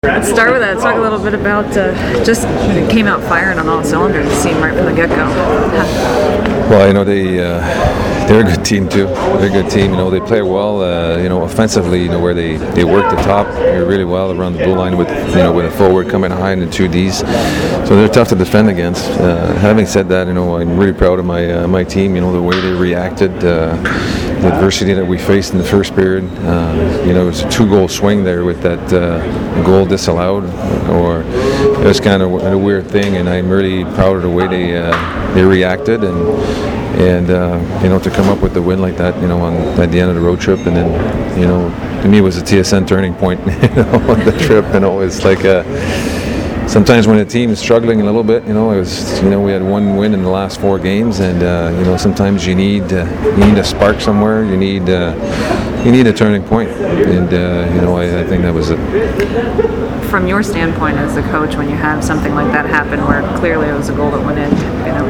Let's start with that. Talk a little bit about just it came out firing on all cylinders. It seemed right from the get-go. Well, they're a good team too. They're a good team. They play well. Offensively, where they work the top really well around the blue line with a forward coming high and the two Ds. So they're tough to defend against. Having said that, I'm really proud of my team. The way they reacted. The adversity that we faced in the first period. It was a 2-goal swing there with that goal disallowed, or it was kind of a weird thing, and I'm really proud of the way they reacted and to come up with the win like that, at the end of the road trip, and then to me it was a TSN turning point, on the trip. It's like sometimes when a team is struggling a little bit, we had one win in the last 4 games, and sometimes you need a spark somewhere. You need a turning point, and I think that was it. From your standpoint as the coach, when you have something like that happen, where clearly it was a goal that went in,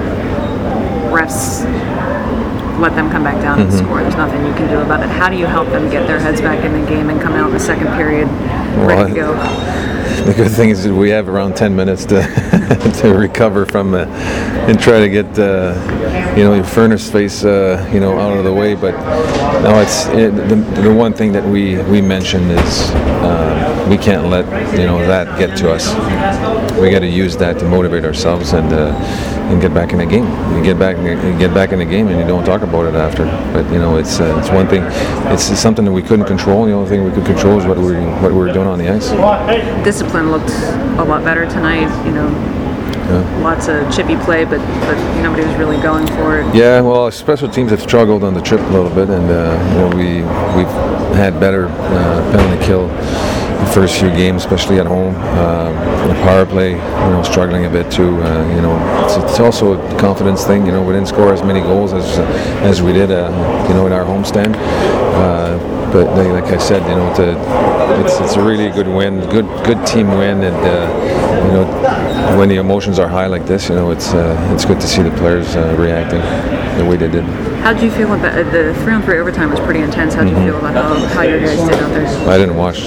refs let them come back down and score. There's nothing you can do about it. How do you help them get their heads back in the game and come out in the second period ready to go? The good thing is that we have around 10 minutes to recover from and try to get your furnace face out of the way. But no, it's the one thing that we mentioned is we can't let that get to us. We got to use that to motivate ourselves and get back in the game. You get back in the game and you don't talk about it after. But it's one thing. It's something that we couldn't control. The only thing we could control is what we were doing on the ice. Discipline looked a lot better tonight. Lots of chippy play, but nobody was really going for it. Yeah, well, special teams have struggled on the trip a little bit, and we've had better penalty kill the first few games, especially at home. The power play, struggling a bit too. It's also a confidence thing. We didn't score as many goals as we did, in our homestand. But like I said, it's a really good win, good team win, and when the emotions are high like this, it's good to see the players reacting the way they did. How did you feel about the 3-on-3 overtime? Was pretty intense. How did you feel about how your guys did out there? I didn't watch.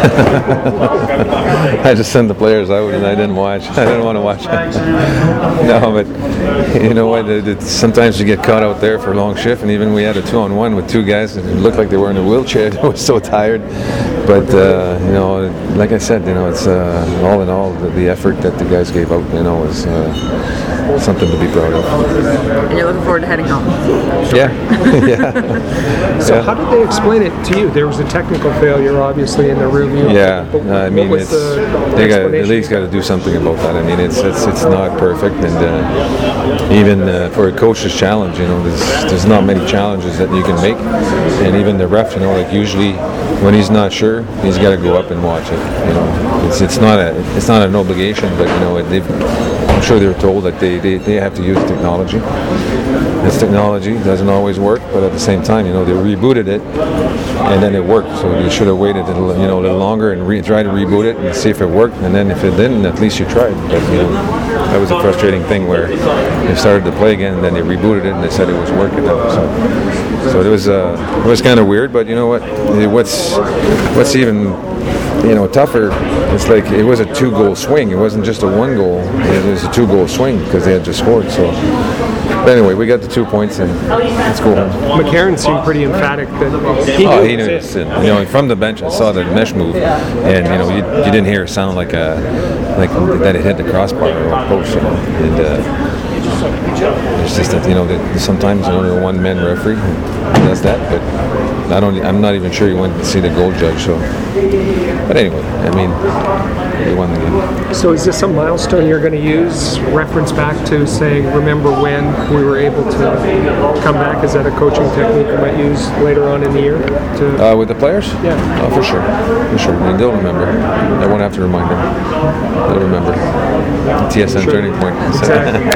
I just sent the players out and I didn't watch. I didn't want to watch. No, but you know what? Sometimes you get caught out there for a long shift, and even we had a 2-on-1 with 2 guys, and it looked like they were in a wheelchair. They were so tired. But like I said, it's all in all the effort that the guys gave out, was something to be proud of. And you're looking forward to heading home. Sure. Yeah. So how did they explain it to you? There was a technical failure, obviously, in the review. Yeah, they at least got to do something about that. It's not perfect, and even for a coach's challenge, there's not many challenges that you can make, and even the ref, usually when he's not sure, he's got to go up and watch it. It's not an obligation, but I'm sure they're told that they have to use technology. This technology doesn't always work, but at the same time, they rebooted it, and then it worked. So you should have waited a little longer and try to reboot it and see if it worked. And then if it didn't, at least you tried. But that was a frustrating thing where they started to play again, and then they rebooted it and they said it was working. So it was kind of weird. But you know what? What's even tougher, it's like it was a 2-goal swing. It wasn't just a 1 goal. It was a 2-goal swing because they had just scored. So, but anyway, we got the 2 points and let's go home. McCarron seemed pretty emphatic that he knew it was in. From the bench, I saw the mesh move, and you didn't hear it sound like that it hit the crossbar or a post. And it's just that sometimes only a one-man referee does that, but I'm not even sure you went to see the goal judge. So, but anyway, they won the game. So is this a milestone you're going to use, reference back to saying, remember when we were able to come back? Is that a coaching technique you might use later on in the year? With the players? Yeah. Oh, for sure. And they'll remember. I won't have to remind them. They'll remember. TSN turning point. Exactly.